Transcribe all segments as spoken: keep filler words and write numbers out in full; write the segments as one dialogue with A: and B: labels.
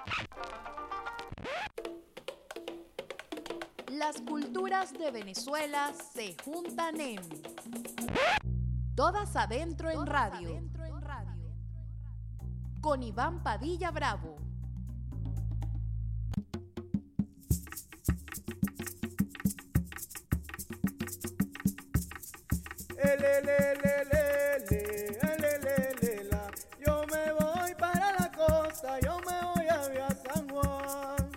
A: Las culturas de Venezuela se juntan en Todas Adentro en Radio, con Iván Padilla Bravo.
B: Yo me voy para la costa, yo me voy a Vía San Juan.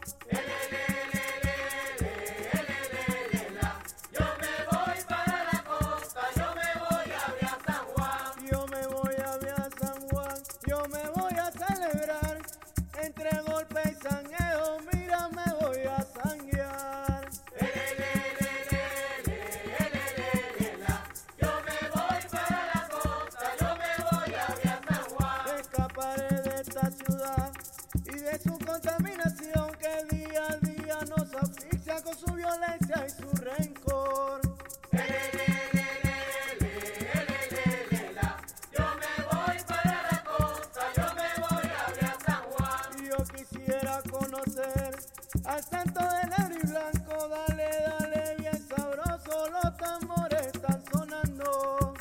C: Yo me voy para la costa, yo me voy a Vía San Juan.
B: Yo me voy a Vía San Juan, yo me voy a celebrar. Entre golpe y sangueo, mira, me voy a sanguear.
C: Yo me voy para la costa, yo me voy a Vía San Juan.
B: Escaparé de esta ciudad y de su contaminación que día a día nos asfixia con su violencia y su rencor.
C: Yo me voy para la costa, yo me voy a Vía San Juan.
B: Y yo quisiera conocer al santo de negro y blanco. Dale, dale, bien sabroso, los tambores están sonando.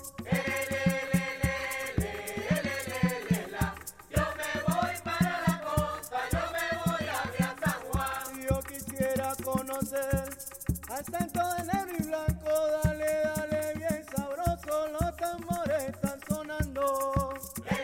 C: Yo me voy para la costa, yo me voy a Vía San Juan.
B: Y yo quisiera conocer al santo de negro y blanco. Dale, dale, bien sabroso, los tambores están sonando.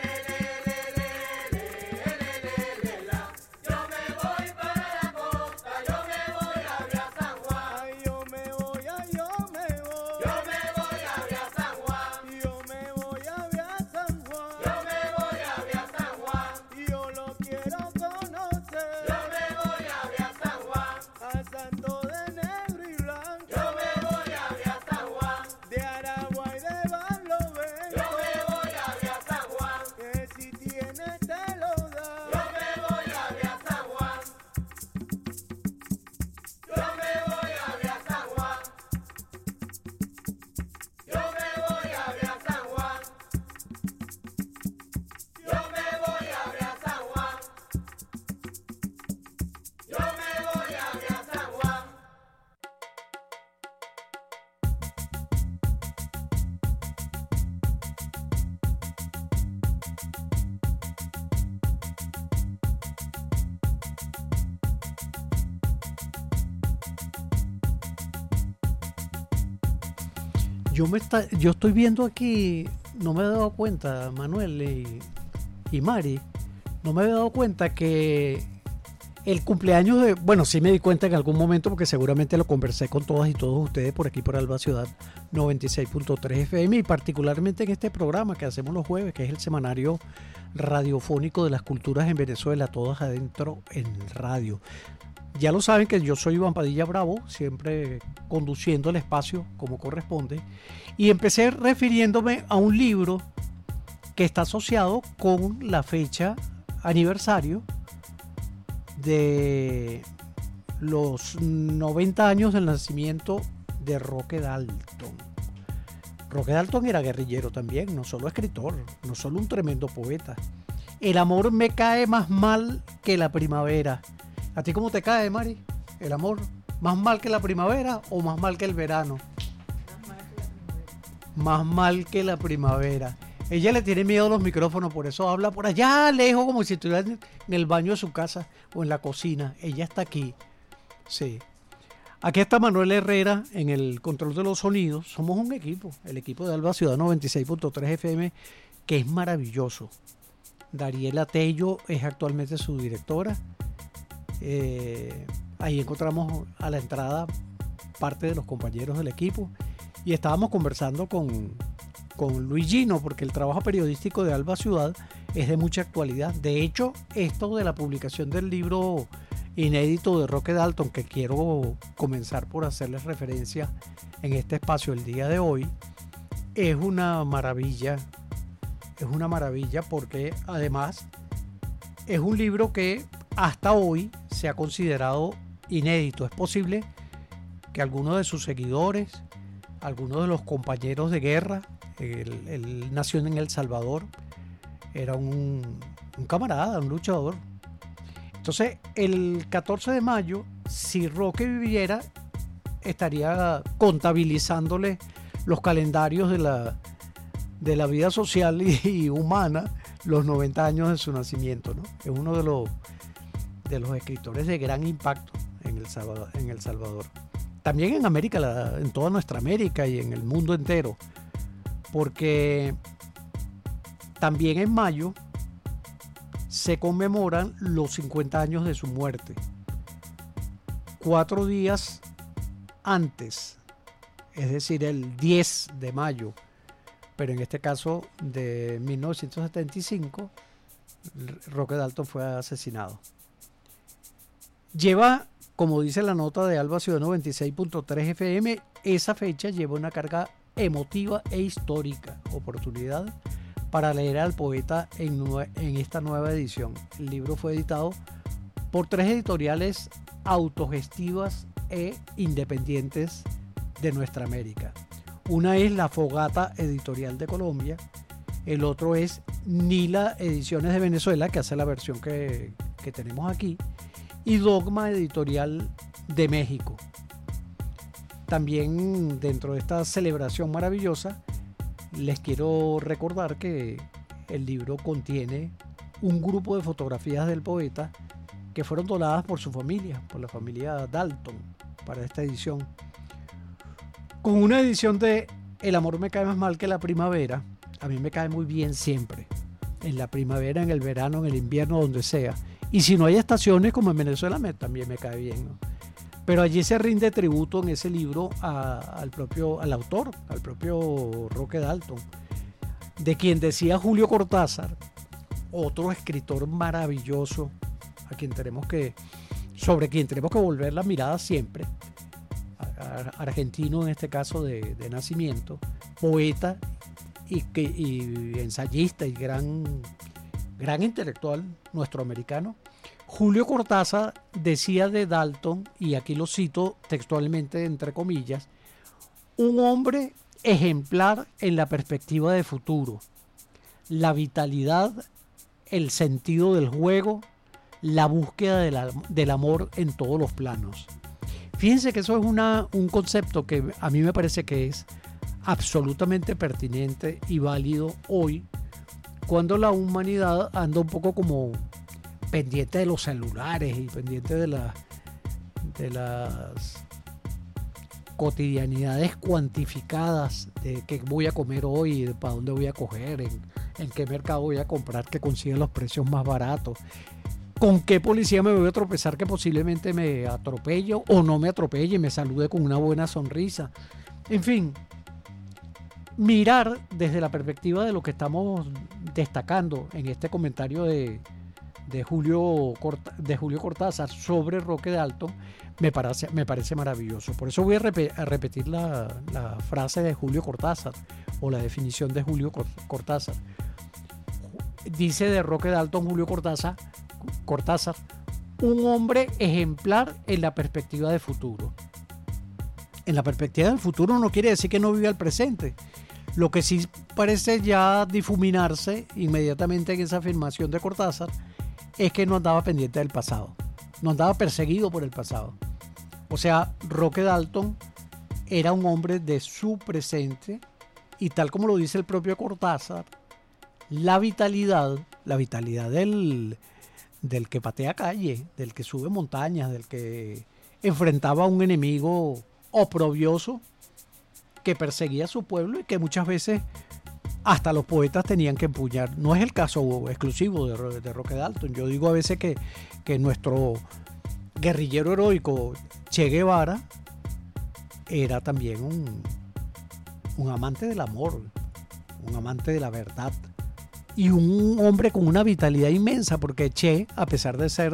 C: Yo me voy para la costa, yo me voy a Vía San Juan.
B: Ay, yo me voy, ay, yo me voy.
C: Yo me voy a Vía San Juan.
B: Y yo me voy a Vía San Juan.
C: Yo me voy a Vía San Juan.
B: Y yo lo quiero conocer.
C: Yo me voy a Vía San Juan.
B: Al santo de negro y blanco.
C: Yo me voy a Vía San Juan.
B: De Aragua y de Barlovento.
C: Yo me voy a Vía San Juan.
B: Que si tienes te lo da.
C: Yo me voy a Vía San Juan. Yo me voy a Vía San Juan. Yo me voy a Vía San Juan. Yo me voy a Vía San Juan. Yo me voy a Vía San Juan.
D: Yo me está, yo estoy viendo aquí, no me he dado cuenta, Manuel y, y Mari, no me he dado cuenta que el cumpleaños de, bueno, sí me di cuenta en algún momento porque seguramente lo conversé con todas y todos ustedes por aquí por Alba Ciudad noventa y seis punto tres F M y particularmente en este programa que hacemos los jueves, que es el semanario radiofónico de las culturas en Venezuela, Todas Adentro en Radio. Ya lo saben que yo soy Iván Padilla Bravo, siempre conduciendo el espacio como corresponde. Y empecé refiriéndome a un libro que está asociado con la fecha aniversario de los noventa años del nacimiento de Roque Dalton. Roque Dalton era guerrillero también, no solo escritor, no solo un tremendo poeta. El amor me cae más mal que la primavera. ¿A ti cómo te cae, Mari? ¿El amor? ¿Más mal que la primavera o más mal que el verano? Más mal que la primavera. Ella le tiene miedo a los micrófonos, por eso habla por allá lejos, como si estuviera en el baño de su casa o en la cocina. Ella está aquí. Sí. Aquí está Manuel Herrera en el control de los sonidos. Somos un equipo, el equipo de Alba Ciudad noventa y seis punto tres F M, que es maravilloso. Dariela Tello es actualmente su directora. Eh, ahí encontramos a la entrada parte de los compañeros del equipo y estábamos conversando con, con Luis Gino porque el trabajo periodístico de Alba Ciudad es de mucha actualidad. De hecho, esto de la publicación del libro inédito de Roque Dalton, que quiero comenzar por hacerles referencia en este espacio el día de hoy, es una maravilla, es una maravilla porque además es un libro que hasta hoy se ha considerado inédito. Es posible que algunos de sus seguidores, algunos de los compañeros de guerra, él, él nació en El Salvador, era un, un camarada, un luchador. Entonces, el catorce de mayo, si Roque viviera, estaría contabilizándole los calendarios de la, de la vida social y, y humana los noventa años de su nacimiento, ¿no? Es uno de los, de los escritores de gran impacto en El Salvador. En El Salvador. También en América, la, en toda nuestra América y en el mundo entero, porque también en mayo se conmemoran los cincuenta años de su muerte. Cuatro días antes, es decir, el diez de mayo, pero en este caso de mil novecientos setenta y cinco, Roque Dalton fue asesinado. Lleva, como dice la nota de Alba Ciudad noventa y seis punto tres F M, esa fecha lleva una carga emotiva e histórica. Oportunidad para leer al poeta en, en esta nueva edición. El libro fue editado por tres editoriales autogestivas e independientes de nuestra América. Una es La Fogata Editorial de Colombia, el otro es Nila Ediciones de Venezuela, que hace la versión que, que tenemos aquí, y Dogma Editorial de México. También dentro de esta celebración maravillosa, les quiero recordar que el libro contiene un grupo de fotografías del poeta que fueron donadas por su familia, por la familia Dalton, para esta edición. Con una edición de El amor me cae más mal que la primavera, a mí me cae muy bien siempre. En la primavera, en el verano, en el invierno, donde sea. Y si no hay estaciones como en Venezuela, me, también me cae bien, ¿no? Pero allí se rinde tributo en ese libro a, al propio, al autor, al propio Roque Dalton, de quien decía Julio Cortázar, otro escritor maravilloso, a quien tenemos que, sobre quien tenemos que volver la mirada siempre, argentino en este caso de, de nacimiento, poeta y, que, y ensayista y gran, gran intelectual nuestro americano. Julio Cortázar decía de Dalton, y aquí lo cito textualmente entre comillas, un hombre ejemplar en la perspectiva de futuro, la vitalidad, el sentido del juego, la búsqueda de la, del amor en todos los planos. Fíjense que eso es una, un concepto que a mí me parece que es absolutamente pertinente y válido hoy, cuando la humanidad anda un poco como pendiente de los celulares y pendiente de, la, de las cotidianidades cuantificadas de qué voy a comer hoy, de para dónde voy a coger, en, en qué mercado voy a comprar que consiga los precios más baratos, con qué policía me voy a tropezar que posiblemente me atropelle o no me atropelle y me salude con una buena sonrisa. En fin, mirar desde la perspectiva de lo que estamos destacando en este comentario de, de, Julio, Corta, de Julio Cortázar sobre Roque Dalton me parece, me parece maravilloso. Por eso voy a, rep a repetir la, la frase de Julio Cortázar o la definición de Julio Cortázar. Dice de Roque Dalton Julio Cortázar, Cortázar, un hombre ejemplar en la perspectiva de futuro. En la perspectiva del futuro no quiere decir que no viva el presente. Lo que sí parece ya difuminarse inmediatamente en esa afirmación de Cortázar es que no andaba pendiente del pasado, no andaba perseguido por el pasado. O sea, Roque Dalton era un hombre de su presente y, tal como lo dice el propio Cortázar, la vitalidad, la vitalidad del, del que patea calle, del que sube montañas, del que enfrentaba a un enemigo oprobioso que perseguía a su pueblo y que muchas veces hasta los poetas tenían que empuñar. No es el caso exclusivo de, de Roque Dalton. Yo digo a veces que, que nuestro guerrillero heroico Che Guevara era también un, un amante del amor, un amante de la verdad y un hombre con una vitalidad inmensa, porque Che, a pesar de ser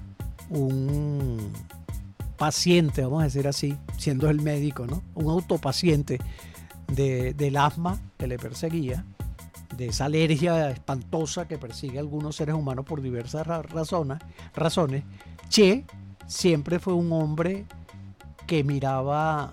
D: un paciente, vamos a decir así, siendo el médico, ¿no? Un autopaciente de, del asma que le perseguía, de esa alergia espantosa que persigue a algunos seres humanos por diversas razones, razones, Che siempre fue un hombre que miraba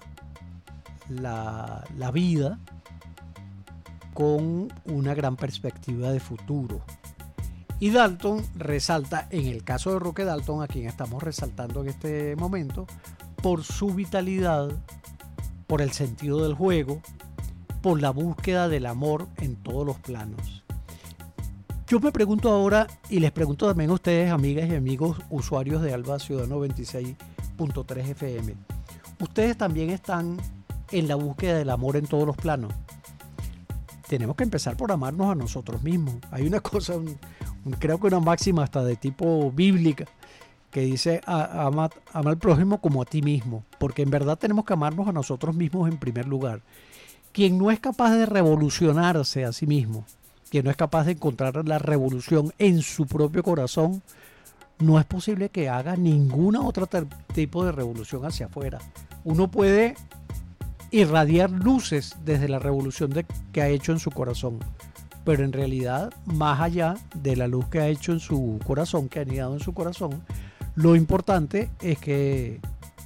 D: la, la vida con una gran perspectiva de futuro. Y Dalton resalta, en el caso de Roque Dalton, a quien estamos resaltando en este momento, por su vitalidad, por el sentido del juego, por la búsqueda del amor en todos los planos. Yo me pregunto ahora, y les pregunto también a ustedes, amigas y amigos usuarios de Alba Ciudadano veintiséis punto tres F M, ¿ustedes también están en la búsqueda del amor en todos los planos? Tenemos que empezar por amarnos a nosotros mismos. Hay una cosa, un, un, creo que una máxima hasta de tipo bíblica, que dice ama, ama al prójimo como a ti mismo, porque en verdad tenemos que amarnos a nosotros mismos en primer lugar. Quien no es capaz de revolucionarse a sí mismo, quien no es capaz de encontrar la revolución en su propio corazón, no es posible que haga ninguna otra tipo de revolución hacia afuera. Uno puede irradiar luces desde la revolución de, que ha hecho en su corazón, pero en realidad, más allá de la luz que ha hecho en su corazón, que ha anidado en su corazón, lo importante es que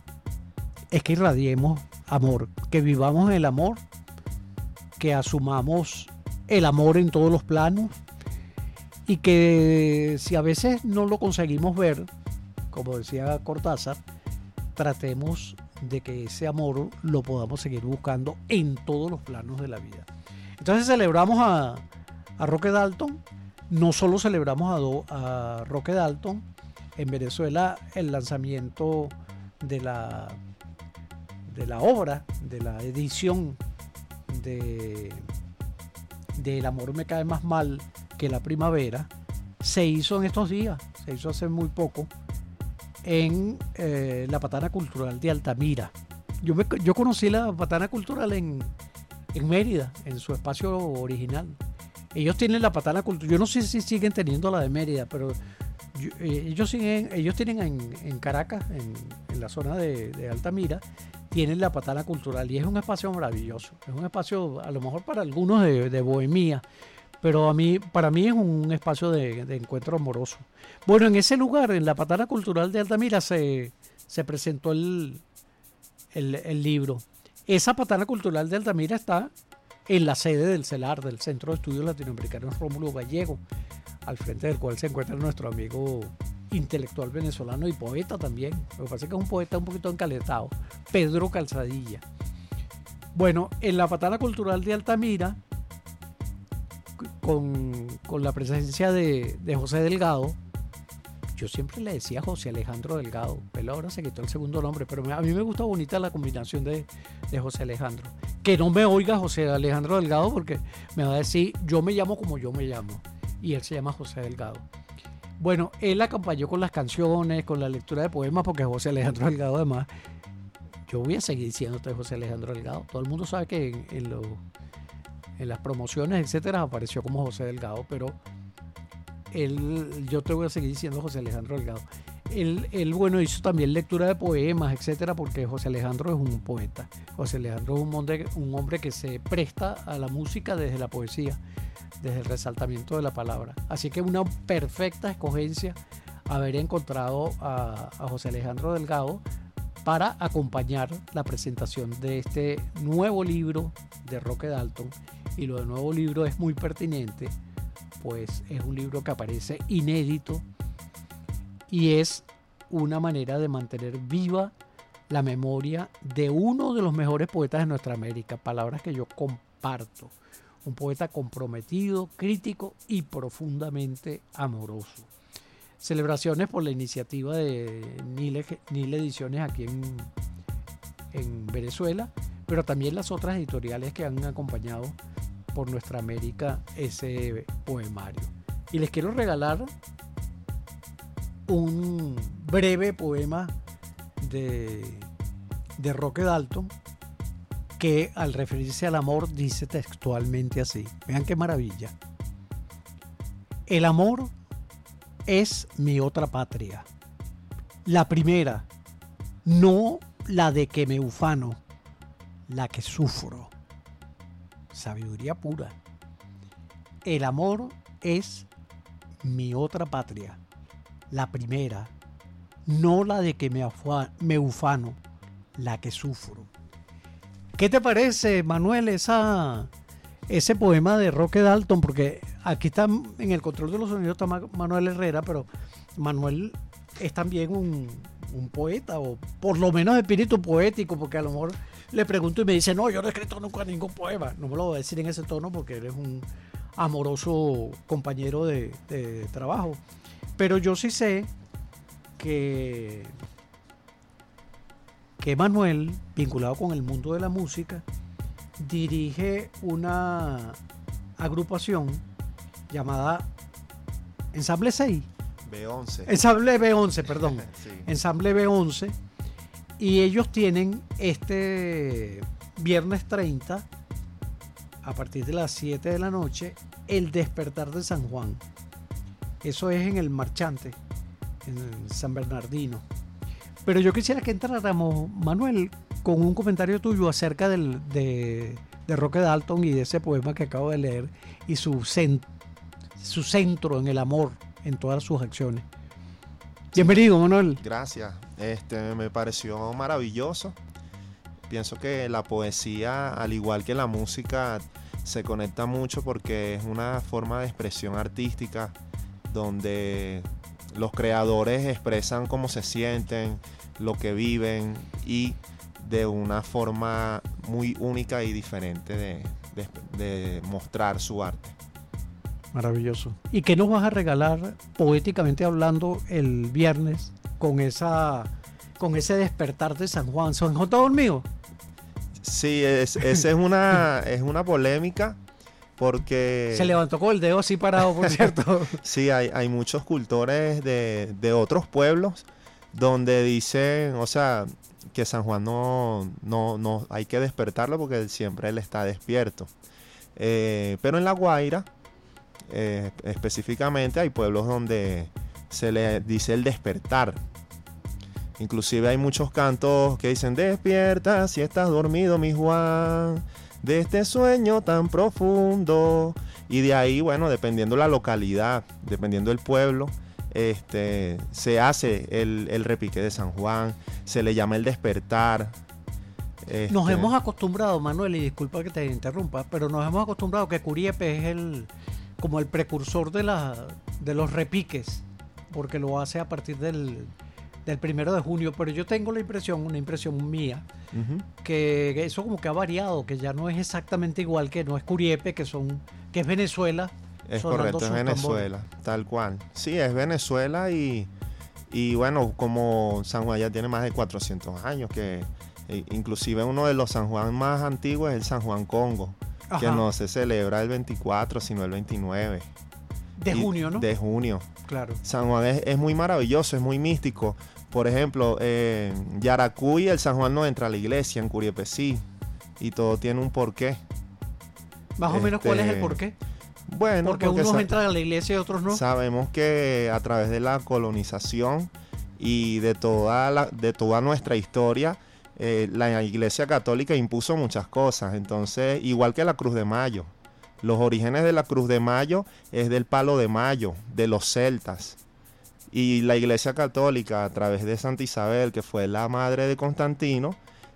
D: es que irradiemos amor, que vivamos el amor, que asumamos el amor en todos los planos, y que si a veces no lo conseguimos ver, como decía Cortázar, tratemos de que ese amor lo podamos seguir buscando en todos los planos de la vida. Entonces celebramos a, a Roque Dalton. No solo celebramos a, Do, a Roque Dalton, en Venezuela el lanzamiento de la, de la obra, de la edición de, de El amor me cae más mal que la primavera, se hizo en estos días, se hizo hace muy poco, en eh, la Patana Cultural de Altamira. Yo, me, yo conocí la Patana Cultural en, en Mérida, en su espacio original. Ellos tienen la Patana Cultural, yo no sé si siguen teniendo la de Mérida, pero yo, eh, ellos, siguen, ellos tienen en, en Caracas, en, en la zona de, de Altamira, tienen la Patana Cultural y es un espacio maravilloso. Es un espacio, a lo mejor para algunos de, de bohemia, pero a mí, para mí es un espacio de, de encuentro amoroso. Bueno, en ese lugar, en la Patana Cultural de Altamira, se, se presentó el, el, el libro. Esa Patana Cultural de Altamira está en la sede del CELAR, del Centro de Estudios Latinoamericanos Rómulo Gallego, al frente del cual se encuentra nuestro amigo intelectual venezolano y poeta también. Lo que pasa es que es un poeta un poquito encaletado, Pedro Calzadilla. Bueno, en la Patana Cultural de Altamira, Con, con la presencia de, de José Delgado. Yo siempre le decía José Alejandro Delgado, pero ahora se quitó el segundo nombre, pero me, a mí me gusta bonita la combinación de, de José Alejandro. Que no me oiga José Alejandro Delgado, porque me va a decir, yo me llamo como yo me llamo, y él se llama José Delgado. Bueno, él acompañó con las canciones, con la lectura de poemas, porque José Alejandro Delgado además, yo voy a seguir diciéndote José Alejandro Delgado. Todo el mundo sabe que en, en los en las promociones, etcétera, apareció como José Delgado, pero él, yo te voy a seguir diciendo José Alejandro Delgado. Él, él, bueno, hizo también lectura de poemas, etcétera, porque José Alejandro es un poeta. José Alejandro es un hombre, un hombre que se presta a la música desde la poesía, desde el resaltamiento de la palabra. Así que una perfecta escogencia haber encontrado a, a José Alejandro Delgado para acompañar la presentación de este nuevo libro de Roque Dalton. Y lo del nuevo libro es muy pertinente, pues es un libro que aparece inédito y es una manera de mantener viva la memoria de uno de los mejores poetas de nuestra América, palabras que yo comparto, un poeta comprometido, crítico y profundamente amoroso. Celebraciones por la iniciativa de Nile, Nile Ediciones aquí en, en Venezuela, pero también las otras editoriales que han acompañado por nuestra América ese poemario. Y les quiero regalar un breve poema de, de Roque Dalton, que al referirse al amor dice textualmente así. Vean qué maravilla. El amor es mi otra patria, la primera, no la de que me ufano, la que sufro. Sabiduría pura. El amor es mi otra patria, la primera, no la de que me, afua, me ufano, la que sufro. ¿Qué te parece, Manuel, esa, ese poema de Roque Dalton? Porque aquí está en el control de los sonidos está Ma- Manuel Herrera, pero Manuel es también un, un poeta, o por lo menos espíritu poético, porque a lo mejor le pregunto y me dice, no, yo no he escrito nunca ningún poema. No me lo voy a decir en ese tono porque eres un amoroso compañero de, de trabajo. Pero yo sí sé que, que Manuel, vinculado con el mundo de la música, dirige una agrupación llamada Ensamble seis.
E: B once.
D: Ensamble B once, perdón.
E: Sí.
D: Ensamble B once. Y ellos tienen este viernes treinta, a partir de las siete de la noche, el Despertar de San Juan. Eso es en el Marchante, en San Bernardino. Pero yo quisiera que entráramos, Manuel, con un comentario tuyo acerca del, de, de Roque Dalton y de ese poema que acabo de leer y su, cent, su centro en el amor en todas sus acciones. Bienvenido, Manuel.
E: Gracias. Este, me pareció maravilloso. Pienso que la poesía, al igual que la música, se conecta mucho porque es una forma de expresión artística donde los creadores expresan cómo se sienten, lo que viven y de una forma muy única y diferente de, de, de mostrar su arte.
D: Maravilloso. ¿Y qué nos vas a regalar, poéticamente hablando, el viernes con esa con ese Despertar de San Juan? ¿San Juan está dormido?
E: Sí, es, esa es una, es una polémica porque...
D: Se levantó con el dedo así parado, por cierto.
E: Sí, hay, hay muchos cultores de, de otros pueblos donde dicen, o sea, que San Juan no, no, no hay que despertarlo porque siempre él está despierto. Eh, pero en La Guaira, eh, específicamente, hay pueblos donde se le dice el despertar. Inclusive hay muchos cantos que dicen, despierta si estás dormido, mi Juan, de este sueño tan profundo. Y de ahí, bueno, dependiendo la localidad, dependiendo el pueblo, este, se hace el, el repique de San Juan, se le llama el despertar. Este...
D: Nos hemos acostumbrado, Manuel, y disculpa que te interrumpa, pero nos hemos acostumbrado que Curiepe es el como el precursor de, la, de los repiques, porque lo hace a partir del... del primero de junio, pero yo tengo la impresión, una impresión mía, uh-huh. que, que eso como que ha variado, que ya no es exactamente igual, que no es Curiepe, que son, que es Venezuela.
E: Es correcto, es Venezuela, tambores. Tal cual. Sí, es Venezuela y, y bueno, como San Juan ya tiene más de cuatrocientos años, que e, inclusive uno de los San Juan más antiguos es el San Juan Congo, Ajá. que no se celebra el veinticuatro, sino el veintinueve.
D: De y, junio, ¿no?
E: De junio.
D: Claro.
E: San Juan es, es muy maravilloso, es muy místico. Por ejemplo, eh, Yaracuy, el San Juan no entra a la iglesia, en Curiepe sí. Y todo tiene un porqué.
D: Más o este, menos, ¿cuál es el porqué?
E: Bueno,
D: porque, porque unos entran a la iglesia y otros no.
E: Sabemos que a través de la colonización y de toda, la, de toda nuestra historia, eh, la iglesia católica impuso muchas cosas. Entonces, igual que la Cruz de Mayo. Los orígenes de la Cruz de Mayo es del palo de mayo, de los celtas. Y la Iglesia Católica, a través de Santa Isabel, que fue la madre de Constantino,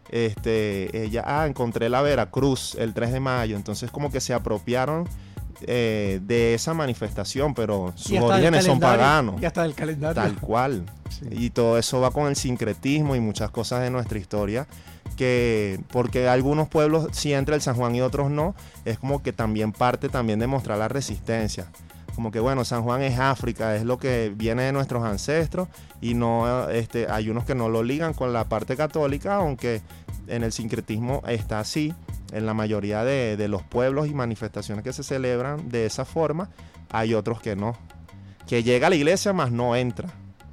E: este, ella, ah, encontré la Veracruz el tres de mayo. Entonces como que se apropiaron eh, de esa manifestación, pero sus orígenes son paganos.
D: Y hasta del calendario.
E: Tal cual. Sí. Y todo eso va con el sincretismo y muchas cosas de nuestra historia. Que porque algunos pueblos sí entra el San Juan y otros no, es como que también parte también de mostrar la resistencia. Como que bueno, San Juan es África, es lo que viene de nuestros ancestros y no, este, hay unos que no lo ligan con la parte católica, aunque en el sincretismo está así, en la mayoría de, de los pueblos y manifestaciones que se celebran de esa forma, hay otros que no, que llega a la iglesia más no entra.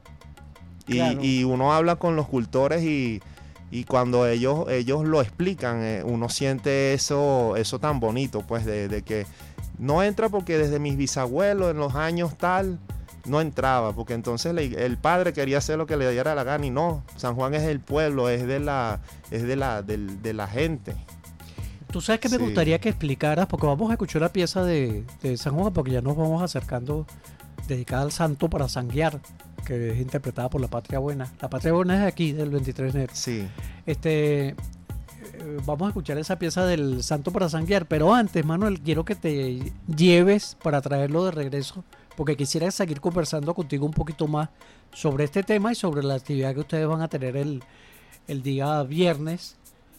E: Y, claro. y uno habla con los cultores y Y cuando ellos, ellos lo explican, eh, uno siente eso, eso tan bonito, pues, de, de que no entra porque desde mis bisabuelos en los años tal, no entraba, porque entonces le, el padre quería hacer lo que le diera la gana y no, San Juan es el pueblo, es de la, es de la, de, de la gente.
D: Tú sabes que me sí. gustaría que explicaras, porque vamos a escuchar la pieza de, de San Juan, porque ya nos vamos acercando, dedicada al santo para sanguear, que es interpretada por La Patria Buena. La Patria Buena es aquí, del veintitrés de enero.
E: Sí.
D: Este, eh, vamos a escuchar esa pieza del Santo para Sanguear, pero antes, Manuel, quiero que te lleves para traerlo de regreso, porque quisiera seguir conversando contigo un poquito más sobre este tema y sobre la actividad que ustedes van a tener el, el día viernes,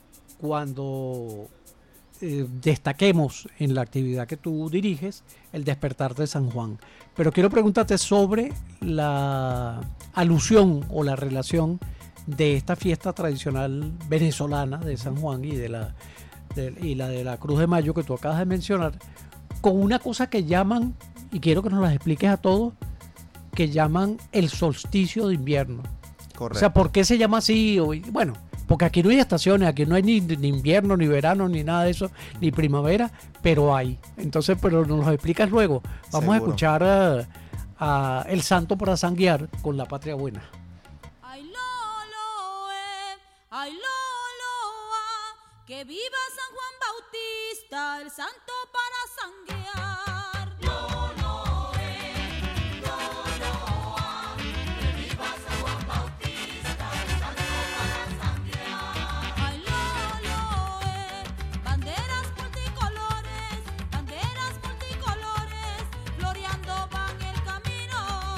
D: cuando eh, destaquemos en la actividad que tú diriges, el Despertar de San Juan. Pero quiero preguntarte sobre la alusión o la relación de esta fiesta tradicional venezolana de San Juan y de la de, y la de la Cruz de Mayo que tú acabas de mencionar, con una cosa que llaman, y quiero que nos las expliques a todos, que llaman el solsticio de invierno.
E: Correcto.
D: O sea, ¿por qué se llama así? O, bueno, porque aquí no hay estaciones, aquí no hay ni, ni invierno, ni verano, ni nada de eso, ni primavera, pero hay. Entonces, pero nos lo explicas luego. Vamos
E: Seguro.
D: a escuchar a, a El Santo para Sanguear con La Patria Buena.
F: Ay, Lolo, eh, ay, Lolo, ah, que viva San Juan Bautista, el santo para sanguear. Lolo, eh, Lolo, ah, que viva San Juan Bautista, el santo para sanguear. Ay, Lolo, eh, banderas multicolores, banderas multicolores, floreando van el camino.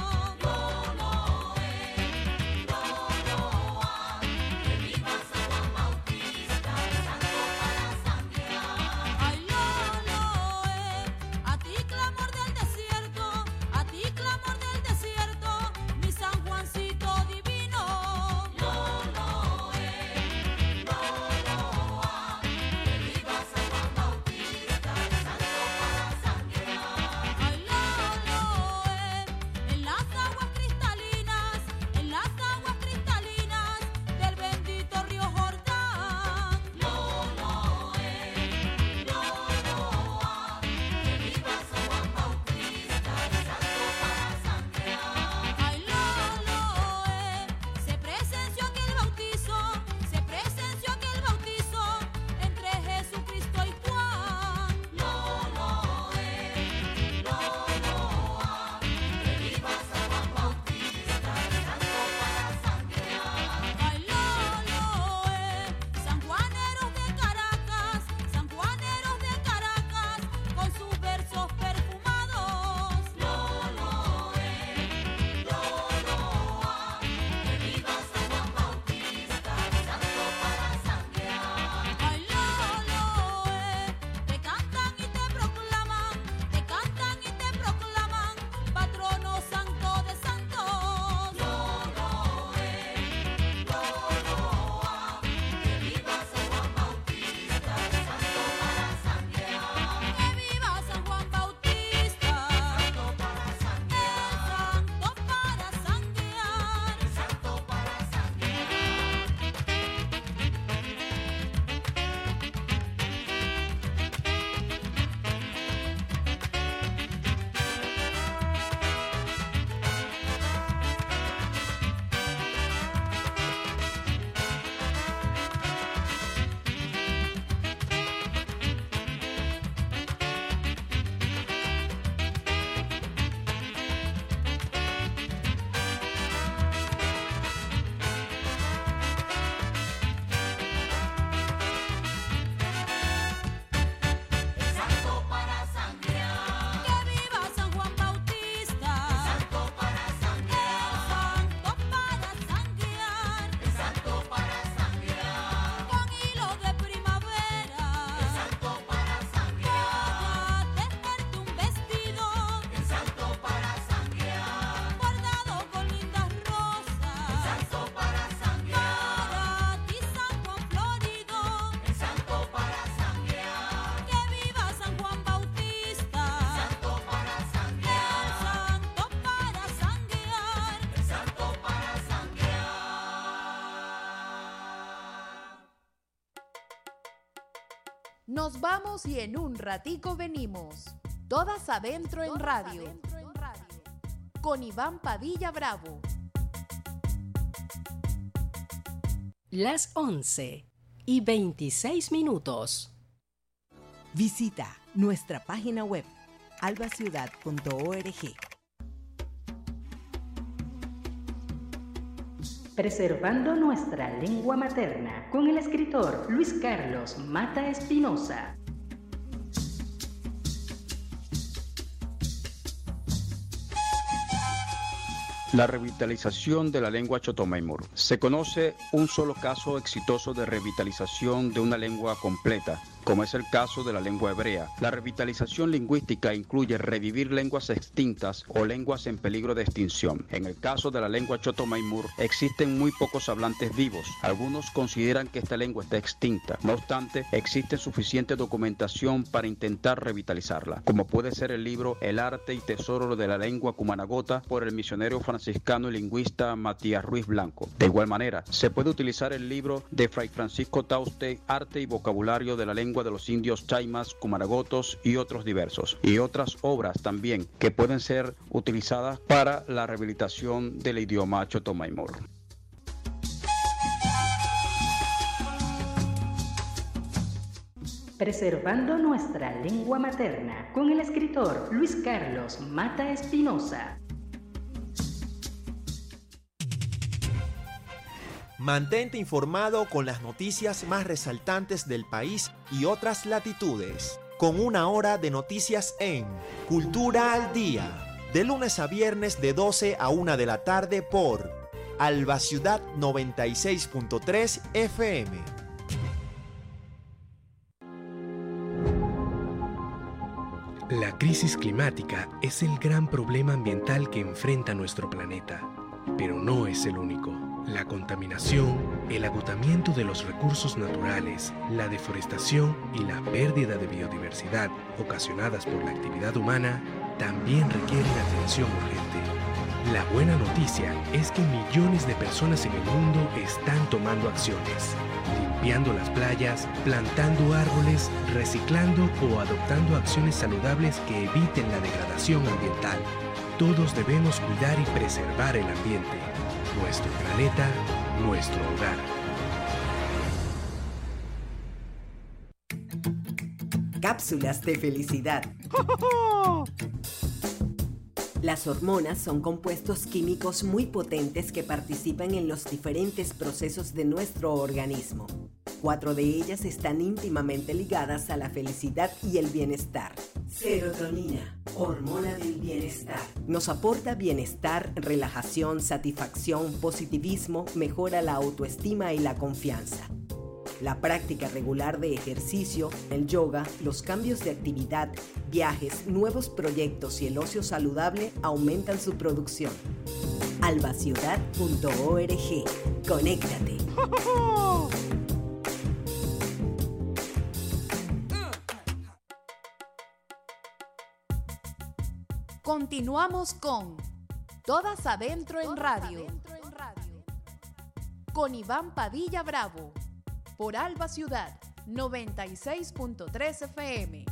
F: Lolo, eh, Lolo, ah, que viva San Juan Bautista, el santo para sanguear. Ay, Lolo, eh, a ti clamor del desierto, a ti clamor del desierto, mi San Juancito divino. Lolo, eh, Lolo, ah, que viva San Juan Bautista, el santo para sanguear. Ay, Lolo, eh, en las aguas cristalinas, en las aguas cristalinas del bendito río Jordán. Lolo, eh, Lolo, ah, que viva San Juan Bautista, el santo para sanguear. Ay, Lolo, eh, se presenció aquel bautizo, se presenció aquel bautizo entre Jesucristo y Juan. Lolo, eh, Lolo, ah, que viva San Juan Bautista, el santo para sanguear. Ay, Lolo, eh, sanjuaneros de Caracas, sanjuaneros de Caracas, con sus versos perfumados. Lolo, eh, Lolo, ah, que viva San Juan Bautista, el santo para sanguear. Ay, Lolo, eh, te cantan y te proclaman, te cantan y te proclaman, patrono santo de santos. Lolo, eh, Lolo, ah, que viva San Juan Bautista, el santo para sanguear. Que viva San Juan Bautista, el santo para sanguear, el santo para sanguear, el santo para santo para sanguear. Que viva San Juan Bautista, el santo para sanguear, el santo para sanguear, el santo para sanguear. Con hilo de primavera, el santo para sanguear. Tejerte un vestido, el santo para sanguear. Bordado con lindas rosas, el santo para sanguear. Para ti San Juan florido, el santo para sanguear. Que viva San Juan Bautista, el santo para sanguear, el santo para sanguear, el santo para sanguear.
A: Nos vamos y en un ratico venimos. Todas adentro en radio. Con Iván Padilla Bravo.
G: Las once y veintiséis minutos.
H: Visita nuestra página web albaciudad punto org.
G: Preservando nuestra lengua materna, con el escritor Luis Carlos Mata Espinosa.
I: La revitalización de la lengua chotomaimur. Se conoce un solo caso exitoso de revitalización de una lengua completa, como es el caso de la lengua hebrea. La revitalización lingüística incluye revivir lenguas extintas o lenguas en peligro de extinción. En el caso de la lengua chotomaimur, existen muy pocos hablantes vivos. Algunos consideran que esta lengua está extinta. No obstante, existe suficiente documentación para intentar revitalizarla, como puede ser el libro El arte y tesoro de la lengua cumanagota por el misionero franciscano y lingüista Matías Ruiz Blanco. De igual manera, se puede utilizar el libro de Fray Francisco Tauste, Arte y vocabulario de la lengua de los indios chaimas, cumanagotos y otros diversos, y otras obras también que pueden ser utilizadas para la rehabilitación del idioma chotomaimur.
G: Preservando nuestra lengua materna, con el escritor Luis Carlos Mata Espinosa.
J: Mantente informado con las noticias más resaltantes del país y otras latitudes, con una hora de noticias en Cultura al Día, de lunes a viernes de doce a una de la tarde por Alba Ciudad noventa y seis punto tres F M.
K: La crisis climática es el gran problema ambiental que enfrenta nuestro planeta, pero no es el único. La contaminación, el agotamiento de los recursos naturales, la deforestación y la pérdida de biodiversidad ocasionadas por la actividad humana también requieren atención urgente. La buena noticia es que millones de personas en el mundo están tomando acciones, limpiando las playas, plantando árboles, reciclando o adoptando acciones saludables que eviten la degradación ambiental. Todos debemos cuidar y preservar el ambiente. Nuestro planeta, nuestro hogar.
H: Cápsulas de felicidad. Las hormonas son compuestos químicos muy potentes que participan en los diferentes procesos de nuestro organismo. Cuatro de ellas están íntimamente ligadas a la felicidad y el bienestar. Serotonina, hormona del bienestar. Nos aporta bienestar, relajación, satisfacción, positivismo, mejora la autoestima y la confianza. La práctica regular de ejercicio, el yoga, los cambios de actividad, viajes, nuevos proyectos y el ocio saludable aumentan su producción. alba ciudad punto org. Conéctate.
A: Continuamos con Todas Adentro en Radio, con Iván Padilla Bravo, por Alba Ciudad noventa y seis punto tres F M.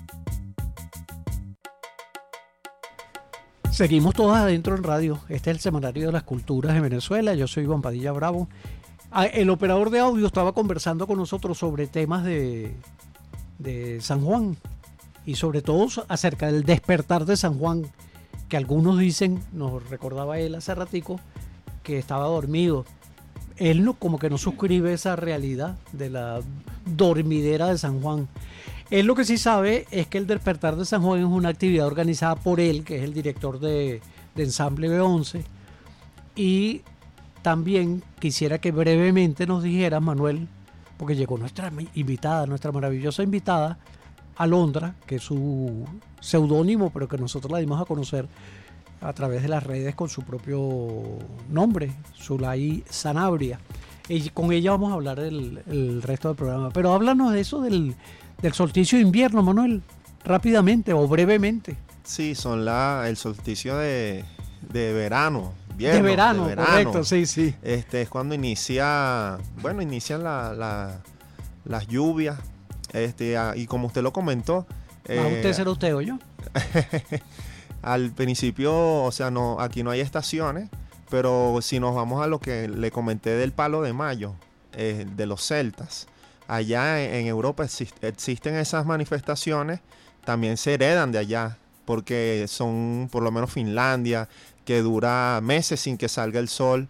D: Seguimos Todas Adentro en Radio. Este es el Semanario de las Culturas de Venezuela. Yo soy Iván Padilla Bravo. El operador de audio estaba conversando con nosotros sobre temas de, de San Juan y sobre todo acerca del despertar de San Juan, que algunos dicen, nos recordaba él hace ratico, que estaba dormido. Él no, como que no suscribe esa realidad de la dormidera de San Juan. Él lo que sí sabe es que el despertar de San Juan es una actividad organizada por él, que es el director de, de Ensamble B once. Y también quisiera que brevemente nos dijeras, Manuel, porque llegó nuestra invitada, nuestra maravillosa invitada, Alondra, que es su seudónimo, pero que nosotros la dimos a conocer a través de las redes con su propio nombre, Zulay Sanabria. Y con ella vamos a hablar el, el resto del programa. Pero háblanos de eso del, del solsticio de invierno, Manuel, rápidamente o brevemente.
E: Sí, son la, el solsticio de, de verano. Invierno,
D: de verano,
E: de verano,
D: correcto, sí, sí.
E: Este es cuando inicia, bueno, inician la, la, las lluvias. Este, y como usted lo comentó,
D: ¿Más eh, usted será usted o yo?
E: Al principio, o sea, no, aquí no hay estaciones, pero si nos vamos a lo que le comenté del palo de mayo, eh, de los celtas, allá en, en Europa exist, existen esas manifestaciones, también se heredan de allá, porque son por lo menos Finlandia, que dura meses sin que salga el sol,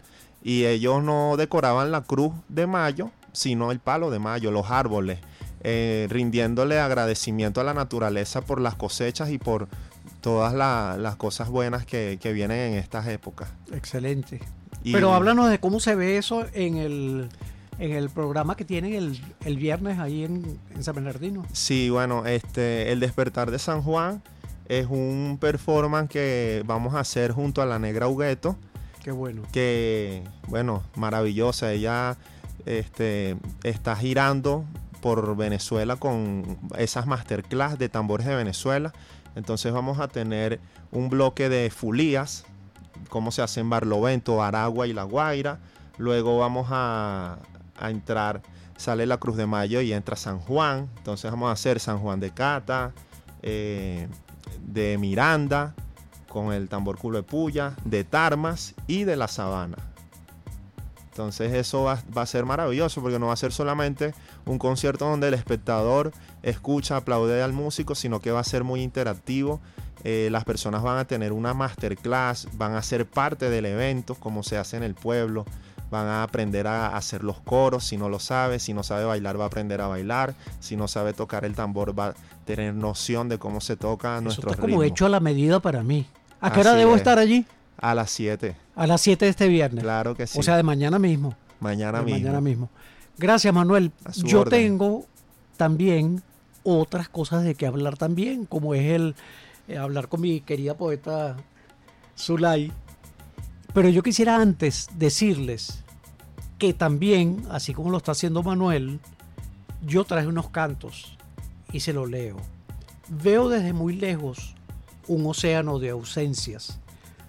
E: Y ellos no decoraban la cruz de mayo, sino el palo de mayo, los árboles, eh, rindiéndole agradecimiento a la naturaleza por las cosechas y por todas la, las cosas buenas que, que vienen en estas épocas.
D: Excelente.
E: Y,
D: Pero háblanos de cómo se ve eso en el, en el programa que tienen el, el viernes ahí en, en San Bernardino.
E: Sí, bueno, este, el Despertar de San Juan es un performance que vamos a hacer junto a la Negra Hugueto.
D: Qué bueno.
E: Que, bueno, maravillosa. Ella este, está girando por Venezuela con esas masterclass de tambores de Venezuela. Entonces vamos a tener un bloque de fulías, cómo se hace en Barlovento, Aragua y La Guaira. Luego vamos a, a entrar, sale la Cruz de Mayo y entra San Juan. Entonces vamos a hacer San Juan de Cata, eh, de Miranda, con el tambor culo de puya, de Tarmas y de La Sabana. Entonces eso va, va a ser maravilloso, porque no va a ser solamente un concierto donde el espectador escucha, aplaude al músico, sino que va a ser muy interactivo. Eh, las personas van a tener una masterclass, van a ser parte del evento, como se hace en el pueblo. Van a aprender a hacer los coros, si no lo sabe. Si no sabe bailar, va a aprender a bailar. Si no sabe tocar el tambor, va a tener noción de cómo se toca nuestro ritmo.
D: Eso está como hecho a la medida para mí. ¿A qué hora debo
E: es.
D: estar allí?
E: A las siete.
D: A las siete de este viernes.
E: Claro que sí.
D: O sea, de mañana mismo.
E: Mañana
D: de
E: mismo.
D: Mañana mismo. Gracias, Manuel. Yo
E: orden.
D: tengo también otras cosas de que hablar también, como es el eh, hablar con mi querida poeta Zulay. Pero yo quisiera antes decirles que también, así como lo está haciendo Manuel, yo traje unos cantos y se los leo. Veo desde muy lejos un océano de ausencias,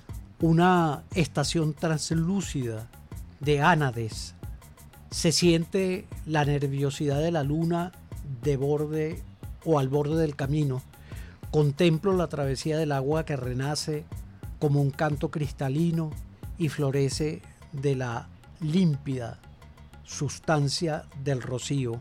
D: una estación translúcida de ánades. Se siente la nerviosidad de la luna de borde o al borde del camino. Contemplo la travesía del agua que renace como un canto cristalino y florece de la límpida sustancia del rocío.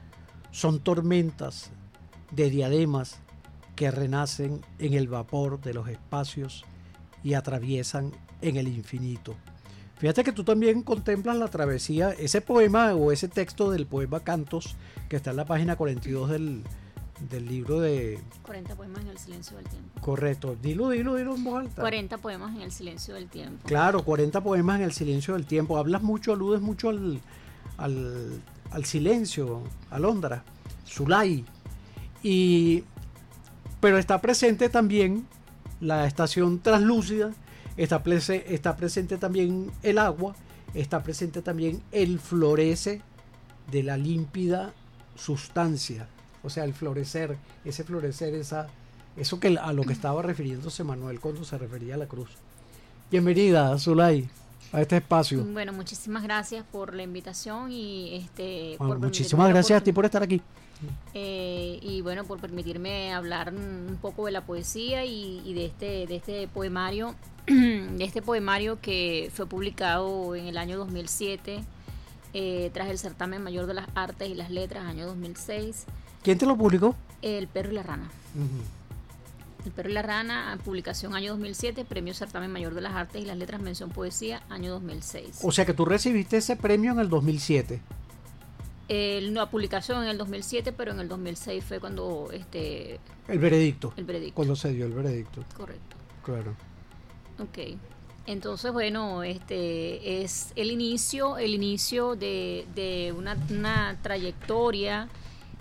D: Son tormentas de diademas que renacen en el vapor de los espacios y atraviesan en el infinito. Fíjate que tú también contemplas la travesía, ese poema o ese texto del poema Cantos, que está en la página cuarenta y dos del, del libro de...
L: cuarenta poemas en el silencio del tiempo.
D: Correcto, dilo, dilo, dilo en voz alta.
L: cuarenta poemas en el silencio del tiempo.
D: Claro, cuarenta poemas en el silencio del tiempo. Hablas mucho, aludes mucho al, al, al silencio, Alondra, Zulay. Y, pero está presente también la estación translúcida, está, prese, está presente también el agua, está presente también el florece de la límpida sustancia, o sea, el florecer, ese florecer, esa, eso que a lo que estaba refiriéndose Manuel cuando se refería a la cruz. Bienvenida, Zulay, a este espacio.
L: Bueno, muchísimas gracias por la invitación y este
D: Bueno,
L: por
D: muchísimas gracias a ti por estar aquí.
L: Eh, y bueno, por permitirme hablar un poco de la poesía y, y de este de este poemario de este poemario que fue publicado en el año dos mil siete eh, tras el certamen mayor de las artes y las letras año dos mil seis.
D: ¿Quién te lo publicó?
L: El Perro y la Rana.
D: Uh-huh.
L: El Perro y la Rana, publicación año dos mil siete, premio certamen mayor de las artes y las letras, mención poesía, año dos mil seis.
D: O sea que tú recibiste ese premio en el dos mil siete.
L: Eh, no, publicación en el dos mil siete, pero en el dos mil seis fue cuando este
D: el veredicto.
L: El veredicto.
D: Cuando se dio el veredicto.
L: Correcto.
D: Claro.
L: Ok. Entonces, bueno, este es el inicio, el inicio de, de una, una trayectoria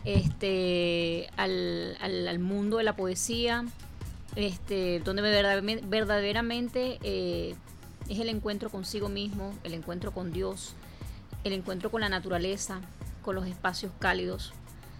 L: este al, al, al mundo de la poesía, este donde verdaderamente, verdaderamente eh, es el encuentro consigo mismo, el encuentro con Dios, el encuentro con la naturaleza, con los espacios cálidos,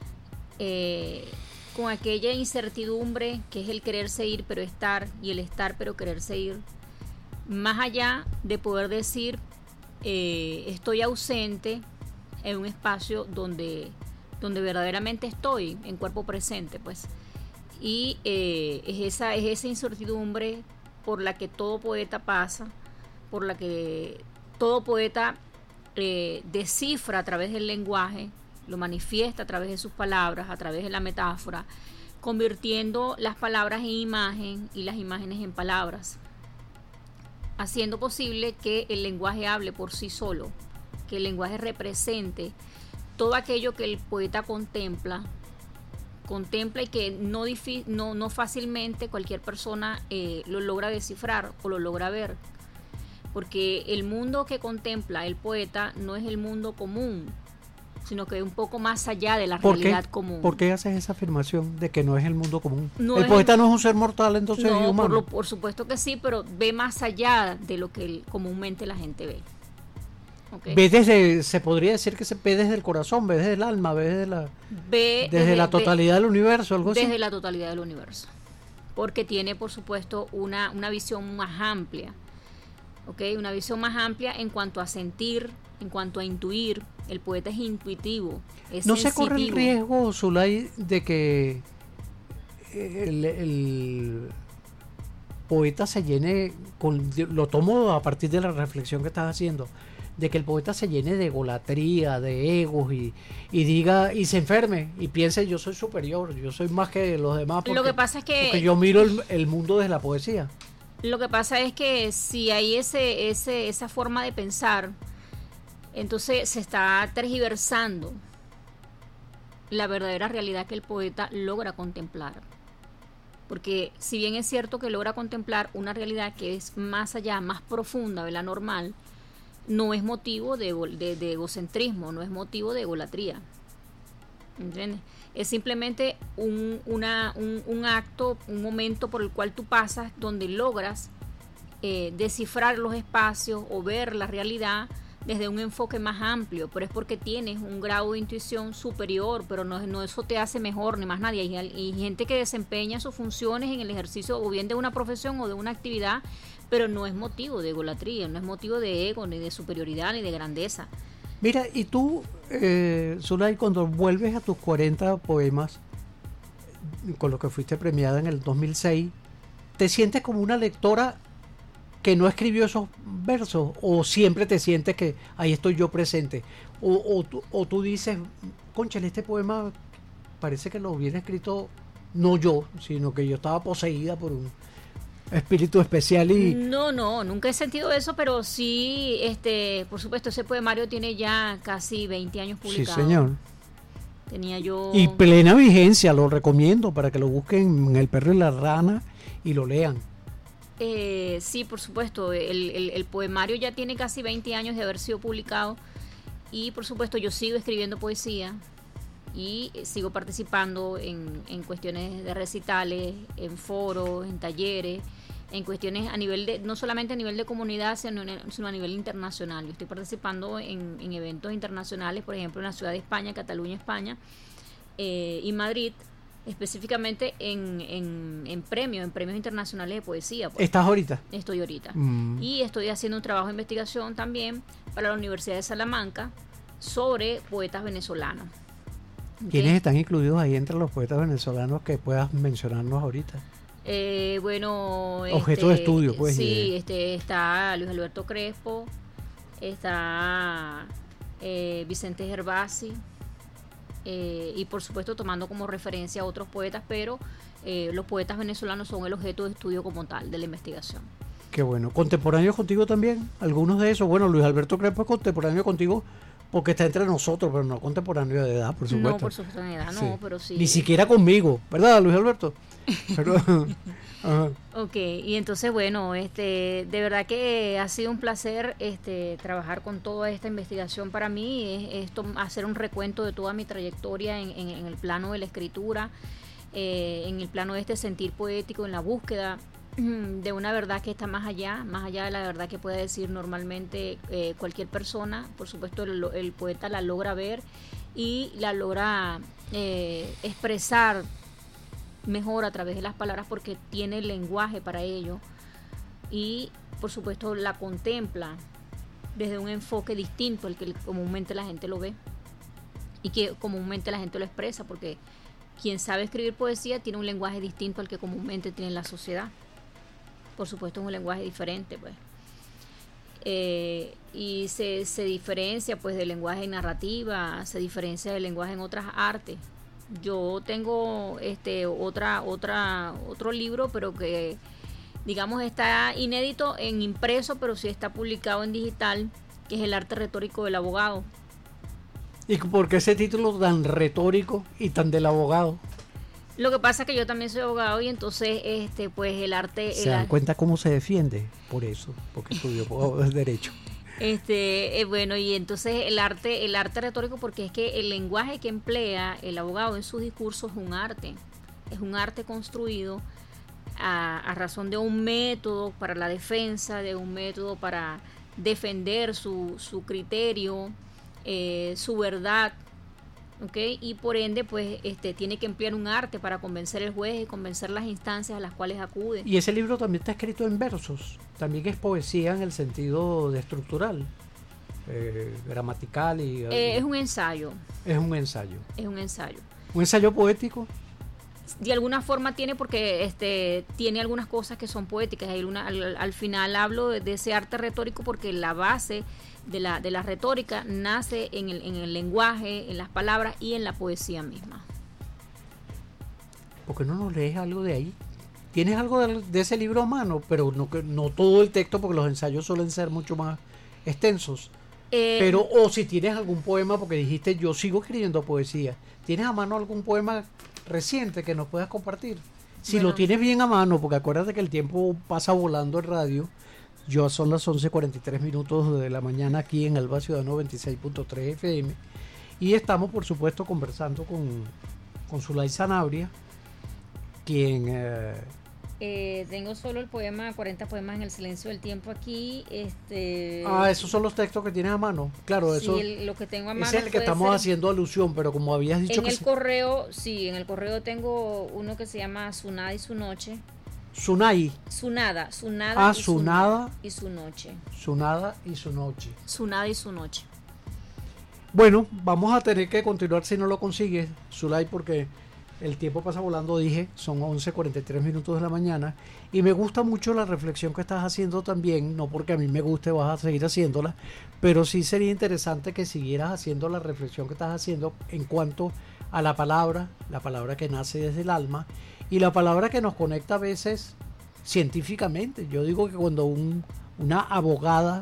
L: eh, con aquella incertidumbre que es el quererse ir pero estar, y el estar pero quererse ir, más allá de poder decir eh, estoy ausente en un espacio donde, donde verdaderamente estoy en cuerpo presente, pues, y eh, es esa, es esa incertidumbre por la que todo poeta pasa, por la que todo poeta Eh, descifra a través del lenguaje, lo manifiesta a través de sus palabras, a través de la metáfora, convirtiendo las palabras en imagen y las imágenes en palabras. haciendo posible que el lenguaje hable por sí solo, que el lenguaje represente todo aquello que el poeta contempla, contempla y que no, difi- no, no fácilmente cualquier persona eh, lo logra descifrar o lo logra ver. Porque el mundo que contempla el poeta no es el mundo común, sino que es un poco más allá de la
D: ¿Por
L: realidad
D: qué?
L: común.
D: ¿Por qué haces esa afirmación de que no es el mundo común?
L: No
D: el
L: es
D: poeta
L: el-
D: no es un ser mortal, entonces
L: No,
D: es
L: por,
D: humano.
L: lo- por supuesto que sí, pero ve más allá de lo que el- comúnmente la gente ve. ¿Ok?
D: Ve desde, se podría decir que se ve desde el corazón, ve desde el alma, ve desde la,
L: Ve
D: desde la
L: ve-
D: totalidad del universo, algo así.
L: Desde la totalidad del universo. Porque tiene, por supuesto, una, una visión más amplia. ¿Ok? Una visión más amplia en cuanto a sentir, en cuanto a intuir. El poeta es intuitivo, es
D: ¿No se corre el
L: sensitivo.
D: riesgo, Zulay, de que el, el poeta se llene, con, lo tomo a partir de la reflexión que estás haciendo, de que el poeta se llene de egolatría, de egos y, y diga, y se enferme y piense yo soy superior, yo soy más que los demás porque,
L: Lo que pasa es que-
D: porque yo miro el, el mundo desde la poesía?
L: Lo que pasa es que si hay ese, ese, esa forma de pensar, entonces se está tergiversando la verdadera realidad que el poeta logra contemplar. Porque si bien es cierto que logra contemplar una realidad que es más allá, más profunda de la normal, no es motivo de, ego- de, de egocentrismo, no es motivo de egolatría. ¿Entiendes? Es simplemente un, una, un, un acto, un momento por el cual tú pasas donde logras eh, descifrar los espacios o ver la realidad desde un enfoque más amplio, pero es porque tienes un grado de intuición superior, pero no, no eso te hace mejor ni más nadie. Hay, hay gente que desempeña sus funciones en el ejercicio o bien de una profesión o de una actividad, pero no es motivo de egolatría, no es motivo de ego, ni de superioridad, ni de grandeza.
D: Mira, y tú, eh, Zulay, cuando vuelves a tus cuarenta poemas, con los que fuiste premiada en el dos mil seis, ¿te sientes como una lectora que no escribió esos versos? ¿O siempre te sientes que ahí estoy yo presente? ¿O, o, tú, o tú dices, cónchale, este poema parece que lo hubiera escrito no yo, sino que yo estaba poseída por un espíritu especial y...
L: No, no, nunca he sentido eso, pero sí, este, por supuesto, ese poemario tiene ya casi veinte años
D: Sí,
L: publicado.
D: señor.
L: Tenía yo...
D: Y plena vigencia, lo recomiendo para que lo busquen en El Perro y la Rana y lo lean.
L: Eh, sí, por supuesto, el, el, el poemario ya tiene casi veinte años de haber sido publicado y por supuesto yo sigo escribiendo poesía y sigo participando en, en cuestiones de recitales, en foros, en talleres, en cuestiones a nivel de, no solamente a nivel de comunidad, sino, sino a nivel internacional. Yo estoy participando en, en eventos internacionales, por ejemplo en la ciudad de España, Cataluña, España, eh, y Madrid, específicamente en, en, en premios, en premios internacionales de poesía. Pues.
D: ¿Estás ahorita?
L: Estoy ahorita.
D: Mm.
L: Y estoy haciendo un trabajo de investigación también para la Universidad de Salamanca sobre poetas venezolanos.
D: ¿Quiénes
L: ¿Ok?
D: están incluidos ahí entre los poetas venezolanos que puedas mencionarnos ahorita?
L: Eh, bueno,
D: Objeto de estudio, pues,
L: Sí,
D: y de-
L: este, está Luis Alberto Crespo, está eh, Vicente Gervasi, eh, y por supuesto tomando como referencia a otros poetas, pero eh, los poetas venezolanos son el objeto de estudio como tal de la investigación.
D: Qué bueno. ¿Contemporáneos contigo también? Algunos de esos. Bueno, Luis Alberto Crespo es contemporáneo contigo porque está entre nosotros, pero no contemporáneo de edad, por supuesto.
L: No, por supuesto, de edad, no,
D: Sí.
L: pero sí.
D: Ni siquiera conmigo, ¿verdad, Luis Alberto? Pero, ajá.
L: Ok, y entonces bueno, este, de verdad que ha sido un placer este, trabajar con toda esta investigación para mí, es, esto, hacer un recuento de toda mi trayectoria en, en- en el plano de la escritura, eh, en el plano de este sentir poético, en la búsqueda de una verdad que está más allá, más allá de la verdad que puede decir normalmente eh, cualquier persona. Por supuesto el, el poeta la logra ver y la logra eh, expresar mejor a través de las palabras porque tiene el lenguaje para ello y por supuesto la contempla desde un enfoque distinto al que comúnmente la gente lo ve y que comúnmente la gente lo expresa, porque quien sabe escribir poesía tiene un lenguaje distinto al que comúnmente tiene la sociedad. Por supuesto es un lenguaje diferente, pues. Eh, y se, se diferencia pues del lenguaje en narrativa, se diferencia del lenguaje en otras artes. Yo tengo este otra otra otro libro, pero que digamos, está inédito en impreso, pero sí está publicado en digital, que es El arte retórico del abogado.
D: ¿Y por qué ese título tan retórico y tan del abogado?
L: Lo que pasa es que yo también soy abogado y entonces, este, pues el arte...
D: ¿Se
L: el
D: dan
L: ar-
D: cuenta cómo se defiende? Por eso, porque estudió derecho.
L: Este, eh, bueno, y entonces el arte, el arte retórico, porque es que el lenguaje que emplea el abogado en sus discursos es un arte, es un arte construido a, a razón de un método para la defensa, de un método para defender su, su criterio, eh, su verdad, ¿ok? Y por ende, pues, este, tiene que emplear un arte para convencer al juez y convencer las instancias a las cuales acude.
D: Y ese libro también está escrito en versos, también es poesía en el sentido de estructural, eh, gramatical y...
L: Eh, es un ensayo.
D: Es un ensayo.
L: Es un ensayo.
D: ¿Un ensayo poético?
L: De alguna forma tiene, porque este tiene algunas cosas que son poéticas. Hay una, al, al final hablo de, de ese arte retórico porque la base de la, de la retórica nace en el, en el lenguaje, en las palabras y en la poesía misma.
D: ¿Por qué no nos lees algo de ahí? Tienes algo de, de ese libro a mano, pero no, no todo el texto, porque los ensayos suelen ser mucho más extensos.
L: Eh,
D: Pero, o si tienes algún poema, porque dijiste yo sigo escribiendo poesía, ¿tienes a mano algún poema reciente que nos puedas compartir? Si
L: Bueno.
D: lo tienes bien a mano, porque acuérdate que el tiempo pasa volando en radio. Yo son las once cuarenta y tres minutos de la mañana aquí en Alba Ciudad noventa y seis punto tres F M. Y estamos, por supuesto, conversando con, con Zulay Sanabria, quien... Eh,
L: eh, tengo solo el poema, cuarenta poemas en el silencio del tiempo aquí. Este,
D: ah, esos son los textos que tienes a mano. Claro,
L: sí,
D: eso
L: el- lo que tengo a mano
D: es el que
L: puede
D: estamos
L: ser-
D: haciendo alusión, pero como habías dicho
L: En
D: que
L: el
D: se-
L: correo, sí, en el correo tengo uno que se llama Sunada y su noche.
D: Sunay,
L: Sunada, Sunada
D: Ah,
L: y, su,
D: Sunada.
L: y su noche.
D: Sunada y su noche.
L: Sunada y su noche.
D: Bueno, vamos a tener que continuar si no lo consigues, Zulay, porque el tiempo pasa volando, dije, son once cuarenta y tres minutos de la mañana, y me gusta mucho la reflexión que estás haciendo también, no porque a mí me guste, vas a seguir haciéndola, pero sí sería interesante que siguieras haciendo la reflexión que estás haciendo en cuanto a la palabra, la palabra que nace desde el alma, y la palabra que nos conecta a veces científicamente. Yo digo que cuando un, una abogada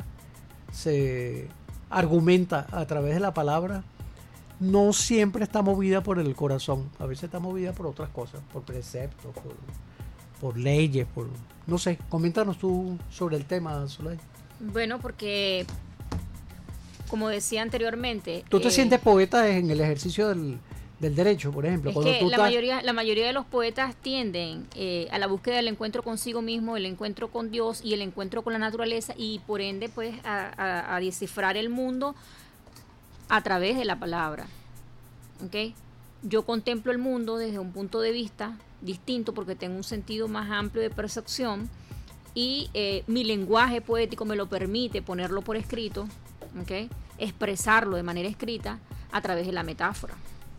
D: se argumenta a través de la palabra, no siempre está movida por el corazón, a veces está movida por otras cosas, por preceptos, por, por leyes, por no sé. Coméntanos tú sobre el tema, Zulay.
L: Bueno, porque como decía anteriormente,
D: ¿Tú te
L: eh,
D: sientes poeta en el ejercicio del, del derecho, por ejemplo?
L: es
D: Cuando
L: que
D: tú
L: la
D: estás-
L: mayoría, la mayoría de los poetas tienden eh, a la búsqueda del encuentro consigo mismo, el encuentro con Dios y el encuentro con la naturaleza, y por ende pues a, a- a descifrar el mundo a través de la palabra. ¿Ok? Yo contemplo el mundo desde un punto de vista distinto porque tengo un sentido más amplio de percepción, y eh, mi lenguaje poético me lo permite ponerlo por escrito, ¿ok? Expresarlo de manera escrita a través de la metáfora.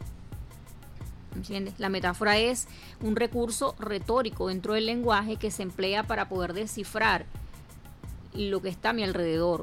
L: ¿Entiendes? La metáfora es un recurso retórico dentro del lenguaje que se emplea para poder descifrar lo que está a mi alrededor.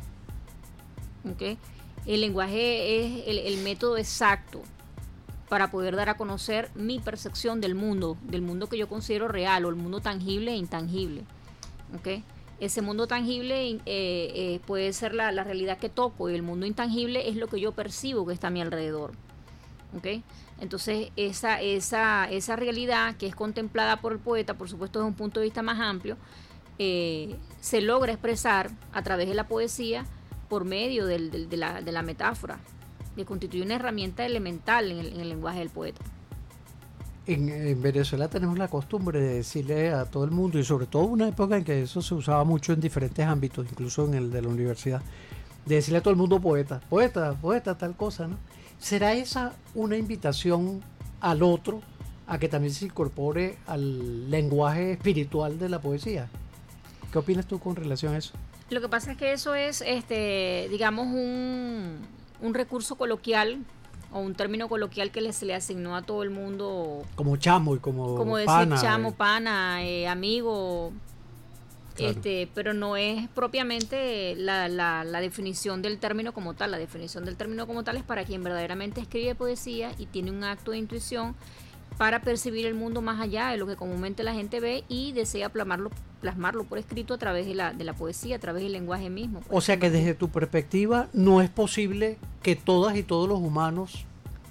L: ¿Ok? El lenguaje es el, el método exacto para poder dar a conocer mi percepción del mundo, del mundo que yo considero real, o el mundo tangible e intangible. ¿Ok? Ese mundo tangible eh, eh, puede ser la, la realidad que toco, y el mundo intangible es lo que yo percibo que está a mi alrededor. ¿Ok? Entonces esa, esa, esa realidad que es contemplada por el poeta, por supuesto desde un punto de vista más amplio, eh, se logra expresar a través de la poesía por medio del, del, de, la, de la metáfora, que constituye una herramienta elemental en el, en el lenguaje del poeta.
D: En, en Venezuela tenemos la costumbre de decirle a todo el mundo, y sobre todo una época en que eso se usaba mucho en diferentes ámbitos, incluso en el de la universidad, de decirle a todo el mundo poeta, poeta, poeta, tal cosa, ¿no? ¿Será esa una invitación al otro a que también se incorpore al lenguaje espiritual de la poesía? ¿Qué opinas tú con relación a eso?
L: Lo que pasa es que eso es, este, digamos, un, un recurso coloquial o un término coloquial que le, se le asignó a todo el mundo,
D: Como chamo y como,
L: como decir
D: pana,
L: chamo,
D: eh.
L: pana, eh, amigo,
D: Claro.
L: este, pero no es propiamente la, la, la definición del término como tal. La definición del término como tal es para quien verdaderamente escribe poesía y tiene un acto de intuición para percibir el mundo más allá de lo que comúnmente la gente ve y desea plasmarlo, plasmarlo por escrito a través de la, de la poesía, a través del lenguaje mismo.
D: O sea que desde tu perspectiva no es posible que todas y todos los humanos,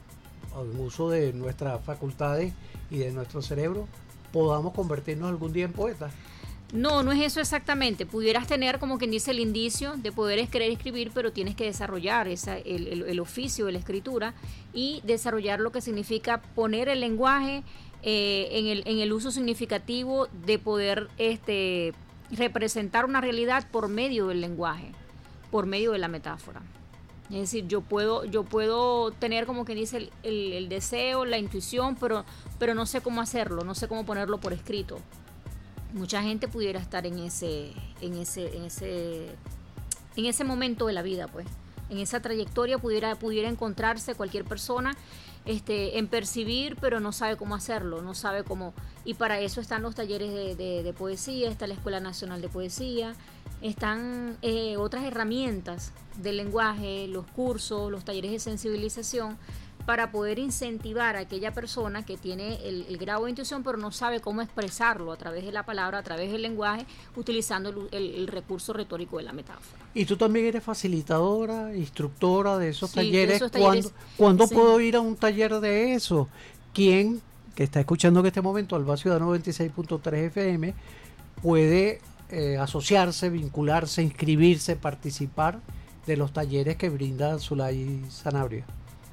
D: al uso de nuestras facultades y de nuestro cerebro, podamos convertirnos algún día en poetas.
L: No, no es eso exactamente. Pudieras tener, como quien dice, el indicio de poder querer escribir, pero tienes que desarrollar esa, el, el, el oficio de la escritura y desarrollar lo que significa poner el lenguaje eh, en, el, en el uso significativo de poder este, representar una realidad por medio del lenguaje, por medio de la metáfora. Es decir, yo puedo, yo puedo tener, como quien dice, el, el, el deseo, la intuición, pero, pero no sé cómo hacerlo, no sé cómo ponerlo por escrito. Mucha gente pudiera estar en ese, en ese, en ese, en ese momento de la vida, pues, en esa trayectoria pudiera, pudiera encontrarse cualquier persona, este, en percibir, pero no sabe cómo hacerlo, no sabe cómo, y para eso están los talleres de, de, de poesía, está la Escuela Nacional de Poesía, están eh, otras herramientas del lenguaje, los cursos, los talleres de sensibilización, para poder incentivar a aquella persona que tiene el, el grado de intuición pero no sabe cómo expresarlo a través de la palabra, a través del lenguaje, utilizando el, el, el recurso retórico de la metáfora.
D: Y tú también eres facilitadora, instructora de esos
L: Sí,
D: talleres.
L: de esos talleres.
D: ¿Cuándo, ¿cuándo
L: Sí.
D: puedo ir a un taller de eso? ¿Quién que está escuchando en este momento Alba Ciudad noventa y seis punto tres F M puede eh, asociarse, vincularse, inscribirse, participar de los talleres que brinda Zulay Sanabria?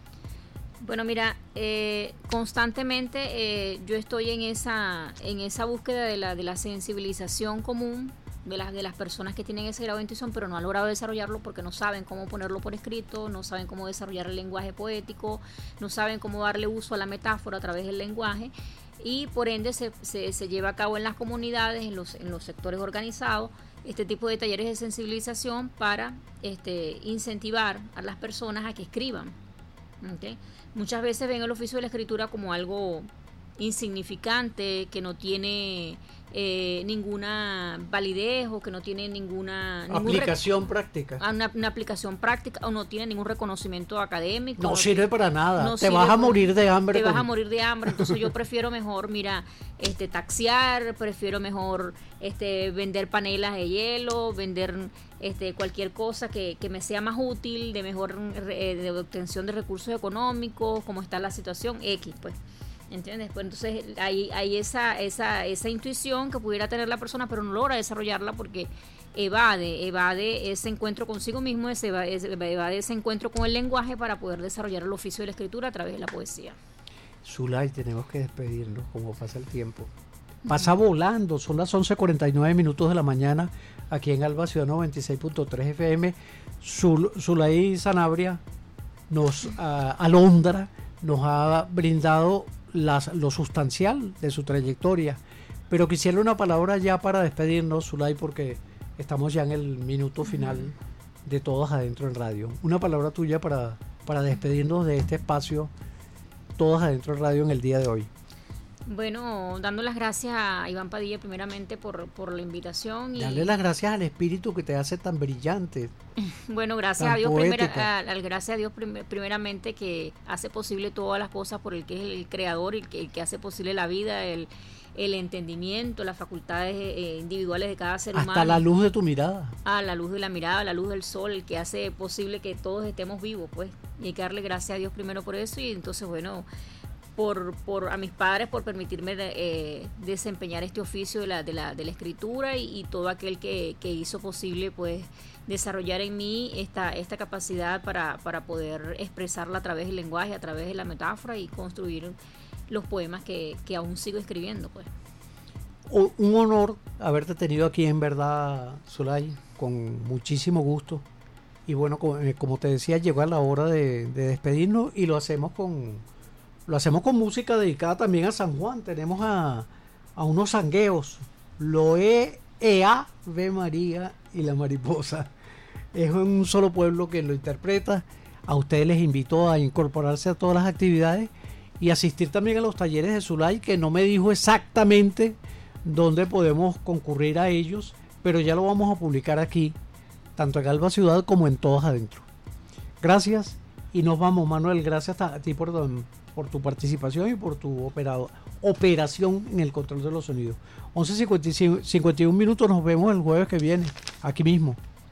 L: Bueno, mira, eh, constantemente eh, yo estoy en esa en esa búsqueda de la de la sensibilización común de las de las personas que tienen ese grado de intuición, pero no han logrado desarrollarlo porque no saben cómo ponerlo por escrito, no saben cómo desarrollar el lenguaje poético, no saben cómo darle uso a la metáfora a través del lenguaje, y por ende se, se, se lleva a cabo en las comunidades, en los en los sectores organizados, este tipo de talleres de sensibilización para este incentivar a las personas a que escriban. ¿Okay? Muchas veces ven el oficio de la escritura como algo insignificante, que no tiene eh, ninguna validez o que no tiene ninguna
D: aplicación rec- práctica
L: una, una aplicación práctica o no tiene ningún reconocimiento académico.
D: No,
L: no
D: sirve
L: tiene,
D: para nada,
L: no
D: te vas a morir de hambre.
L: Te
D: con...
L: vas a morir de hambre, entonces yo prefiero mejor, mira, este taxiar, prefiero mejor este vender panelas de hielo, vender este cualquier cosa que, que me sea más útil, de mejor eh, de obtención de recursos económicos, como está la situación X, pues. ¿Entiendes? Pues entonces hay, hay esa, esa, esa intuición que pudiera tener la persona, pero no logra desarrollarla porque evade, evade ese encuentro consigo mismo, ese evade, evade ese encuentro con el lenguaje para poder desarrollar el oficio de la escritura a través de la poesía.
D: Zulay, tenemos que despedirnos, como pasa el tiempo. Pasa volando, son las once cuarenta y nueve minutos de la mañana aquí en Alba Ciudad noventa y seis punto tres F M. Zul, Zulay Sanabria nos uh, alondra, nos ha brindado las, lo sustancial de su trayectoria, pero quisiera una palabra ya para despedirnos, Zulay, porque estamos ya en el minuto final de Todas Adentro en Radio. Una palabra tuya para, para despedirnos de este espacio Todas Adentro en Radio en el día de hoy.
L: Bueno, dando las gracias a Iván Padilla primeramente por, por la invitación. Y
D: darle las gracias al espíritu que te hace tan brillante.
L: Bueno, gracias a Dios, primera, al, gracias a Dios prim, primeramente que hace posible todas las cosas por el que es el, el creador, el que, el que hace posible la vida, el, el entendimiento, las facultades eh, individuales de cada ser
D: Hasta
L: humano.
D: Hasta la luz de tu mirada.
L: Ah, la luz de la mirada, la luz del sol, el que hace posible que todos estemos vivos, pues. Y hay que darle gracias a Dios primero por eso y entonces, bueno... Por, por a mis padres por permitirme de, eh, desempeñar este oficio de la, de la, de la escritura y, y todo aquel que, que hizo posible pues desarrollar en mí esta, esta capacidad para, para poder expresarla a través del lenguaje, a través de la metáfora y construir los poemas que, que aún sigo escribiendo, pues.
D: Un honor haberte tenido aquí, en verdad, Zulay, con muchísimo gusto. Y bueno, como, como te decía, llegó la hora de, de despedirnos y lo hacemos con Lo hacemos con música dedicada también a San Juan. Tenemos a, a unos sangueos. Loé, Ea, Ve María y la mariposa. Es un solo pueblo que lo interpreta. A ustedes les invito a incorporarse a todas las actividades y asistir también a los talleres de Zulay, que no me dijo exactamente dónde podemos concurrir a ellos, pero ya lo vamos a publicar aquí, tanto en Alba Ciudad como en Todas Adentro. Gracias y nos vamos, Manuel. Gracias a ti por por tu participación y por tu operado, operación en el control de los sonidos. once cincuenta y uno minutos, nos vemos el jueves que viene, aquí mismo.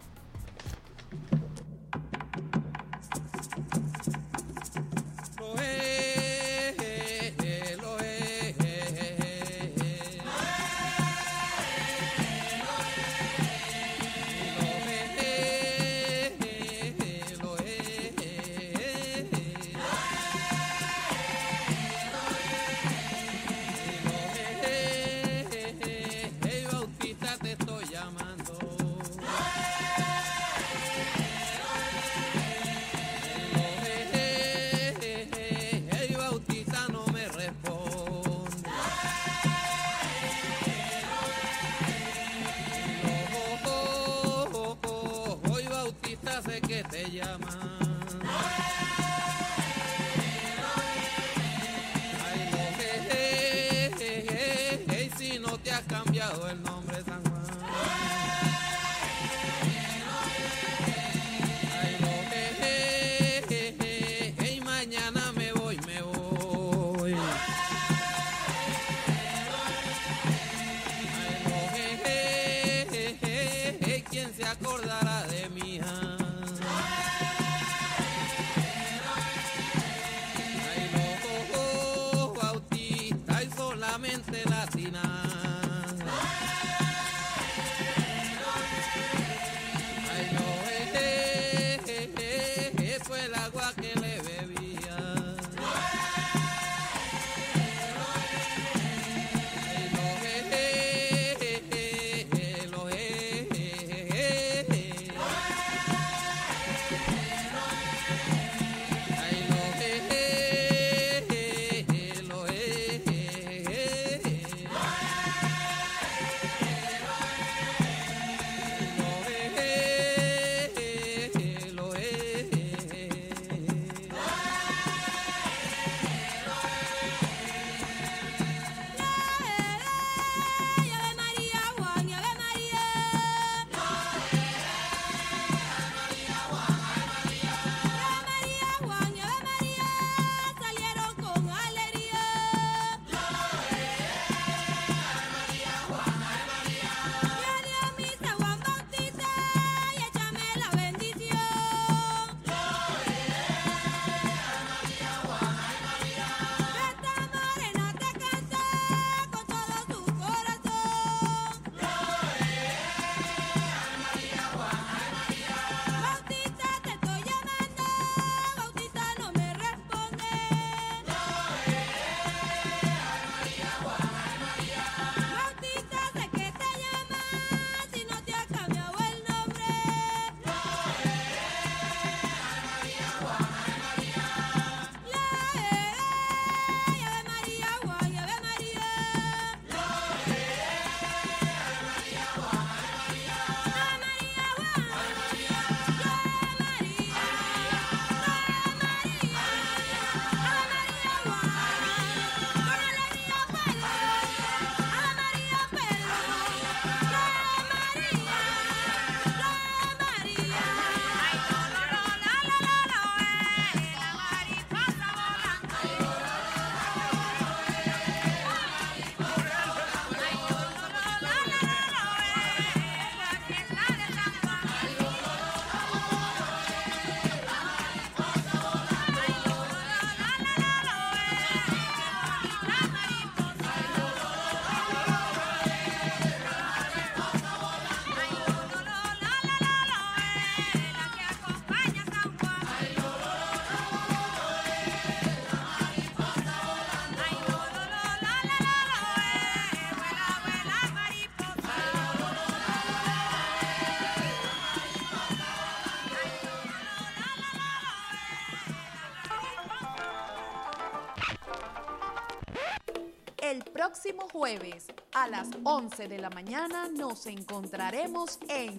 A: El próximo jueves a las once de la mañana nos encontraremos en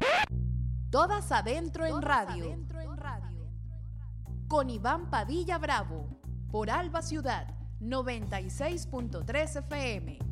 A: Todas Adentro en Radio con Iván Padilla Bravo por Alba Ciudad noventa y seis punto tres F M.